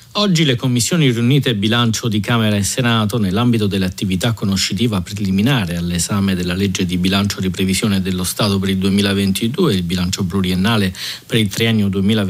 Oggi le commissioni riunite bilancio di Camera e Senato, nell'ambito dell'attività conoscitiva preliminare all'esame della legge di bilancio di previsione dello Stato per il 2022 e il bilancio pluriennale per il triennio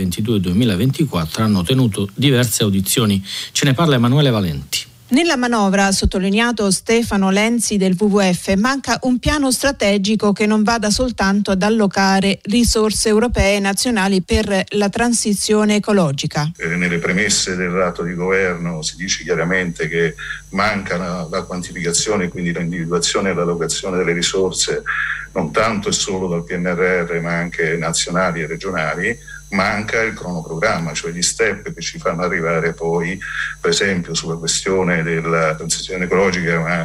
2022-2024, hanno tenuto diverse audizioni. Ce ne parla Emanuele Valenti. Nella manovra, ha sottolineato Stefano Lenzi del WWF, manca un piano strategico che non vada soltanto ad allocare risorse europee e nazionali per la transizione ecologica. Nelle premesse del dato di governo si dice chiaramente che manca la quantificazione, quindi l'individuazione e l'allocazione delle risorse non tanto e solo dal PNRR ma anche nazionali e regionali. Manca il cronoprogramma, cioè gli step che ci fanno arrivare poi, per esempio, sulla questione della transizione ecologica,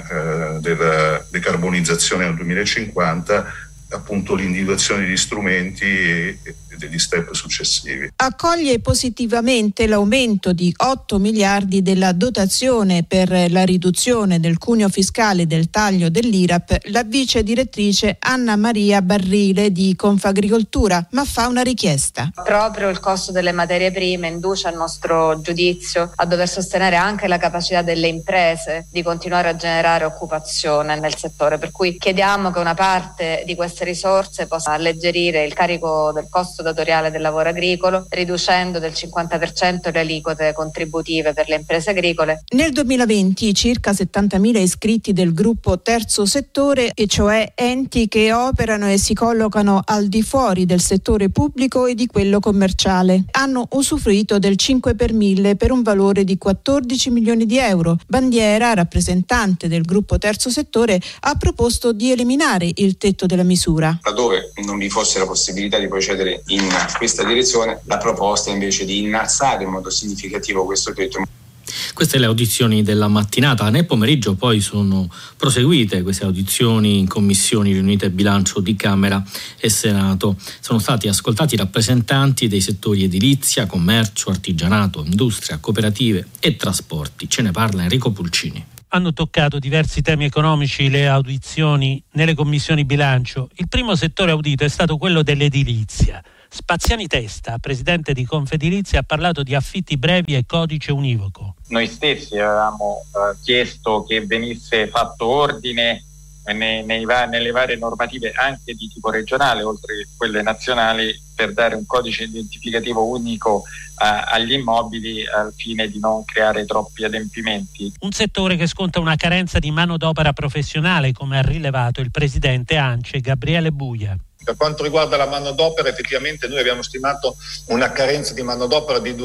della decarbonizzazione nel 2050, appunto l'individuazione di strumenti e degli step successivi. Accoglie positivamente l'aumento di 8 miliardi della dotazione per la riduzione del cuneo fiscale del taglio dell'IRAP la vice direttrice Anna Maria Barrile di Confagricoltura, ma fa una richiesta. Proprio il costo delle materie prime induce, a nostro giudizio, a dover sostenere anche la capacità delle imprese di continuare a generare occupazione nel settore, per cui chiediamo che una parte di queste risorse possa alleggerire il carico del costo datoriale del lavoro agricolo, riducendo del 50% le aliquote contributive per le imprese agricole. Nel 2020 circa 70.000 iscritti del gruppo terzo settore, e cioè enti che operano e si collocano al di fuori del settore pubblico e di quello commerciale, hanno usufruito del 5 per 1000 per un valore di 14 milioni di euro. Bandiera, rappresentante del gruppo terzo settore, ha proposto di eliminare il tetto della misura. Laddove non vi fosse la possibilità di procedere in questa direzione, la proposta è invece di innalzare in modo significativo questo tetto. Queste le audizioni della mattinata. Nel pomeriggio poi sono proseguite queste audizioni in commissioni riunite bilancio di Camera e Senato. Sono stati ascoltati rappresentanti dei settori edilizia, commercio, artigianato, industria, cooperative e trasporti. Ce ne parla Enrico Pulcini. Hanno toccato diversi temi economici le audizioni nelle commissioni bilancio. Il primo settore audito è stato quello dell'edilizia. Spaziani Testa, presidente di Confedilizia, ha parlato di affitti brevi e codice univoco. Noi stessi avevamo chiesto che venisse fatto ordine nelle varie normative anche di tipo regionale, oltre che quelle nazionali, per dare un codice identificativo unico agli immobili al fine di non creare troppi adempimenti. Un settore che sconta una carenza di manodopera professionale, come ha rilevato il presidente ANCE Gabriele Buia. Per quanto riguarda la manodopera, effettivamente noi abbiamo stimato una carenza di manodopera di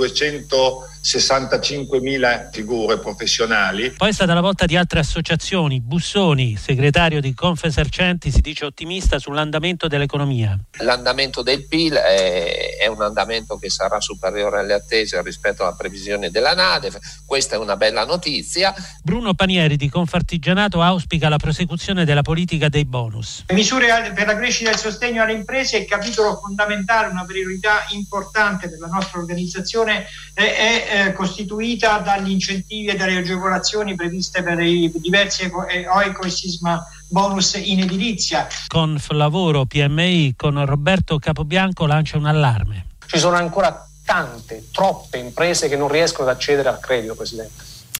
265.000 figure professionali. Poi è stata la volta di altre associazioni. Bussoni, segretario di Confesercenti, si dice ottimista sull'andamento dell'economia. L'andamento del PIL è un andamento che sarà superiore alle attese rispetto alla previsione della NADEF. Questa è una bella notizia. Bruno Panieri di Confartigianato auspica la prosecuzione della politica dei bonus. Misure per la crescita e il sostegno alle imprese è il capitolo fondamentale, una priorità importante per la nostra organizzazione è costituita dagli incentivi e dalle agevolazioni previste per i diversi eco e sisma bonus in edilizia. Conflavoro PMI con Roberto Capobianco lancia un allarme. Ci sono ancora troppe imprese che non riescono ad accedere al credito, Presidente.